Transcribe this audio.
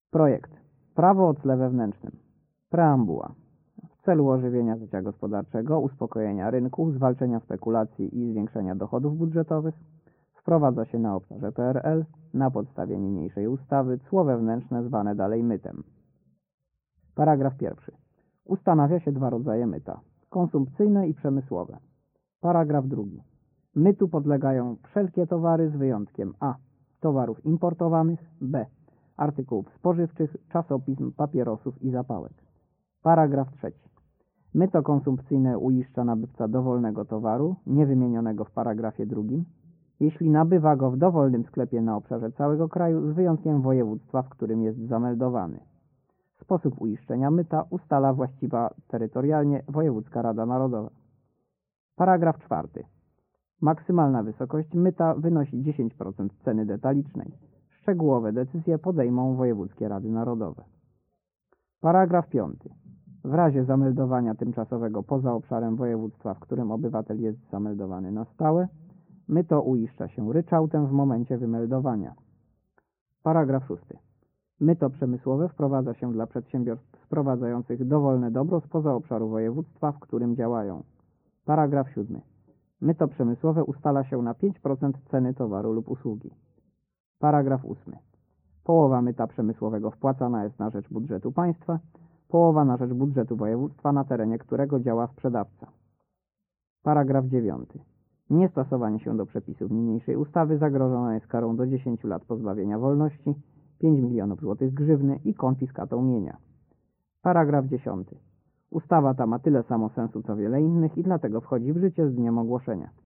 Projekt. Prawo o tle wewnętrznym. Preambuła. W celu ożywienia życia gospodarczego, uspokojenia rynku, zwalczenia spekulacji i zwiększenia dochodów budżetowych wprowadza się na obszarze PRL na podstawie niniejszej ustawy cło wewnętrzne zwane dalej mytem. Paragraf 1. Ustanawia się dwa rodzaje myta: konsumpcyjne i przemysłowe. Paragraf 2. Mytu podlegają wszelkie towary z wyjątkiem a. towarów importowanych, b. artykułów spożywczych, czasopism, papierosów i zapałek. Paragraf 3. Myto konsumpcyjne uiszcza nabywca dowolnego towaru, niewymienionego w paragrafie 2, jeśli nabywa go w dowolnym sklepie na obszarze całego kraju z wyjątkiem województwa, w którym jest zameldowany. Sposób uiszczenia myta ustala właściwa terytorialnie Wojewódzka Rada Narodowa. Paragraf 4. Maksymalna wysokość myta wynosi 10% ceny detalicznej. Szczegółowe decyzje podejmą wojewódzkie rady narodowe. Paragraf 5. W razie zameldowania tymczasowego poza obszarem województwa, w którym obywatel jest zameldowany na stałe, myto uiszcza się ryczałtem w momencie wymeldowania. Paragraf 6. Myto przemysłowe wprowadza się dla przedsiębiorstw sprowadzających dowolne dobro spoza obszaru województwa, w którym działają. Paragraf 7. Myto przemysłowe ustala się na 5% ceny towaru lub usługi. Paragraf 8. Połowa myta przemysłowego wpłacana jest na rzecz budżetu państwa, połowa na rzecz budżetu województwa, na terenie którego działa sprzedawca. Paragraf 9. Niestosowanie się do przepisów niniejszej ustawy zagrożone jest karą do 10 lat pozbawienia wolności, 5 milionów złotych grzywny i konfiskatą mienia. Paragraf 10. Ustawa ta ma tyle samo sensu co wiele innych i dlatego wchodzi w życie z dniem ogłoszenia.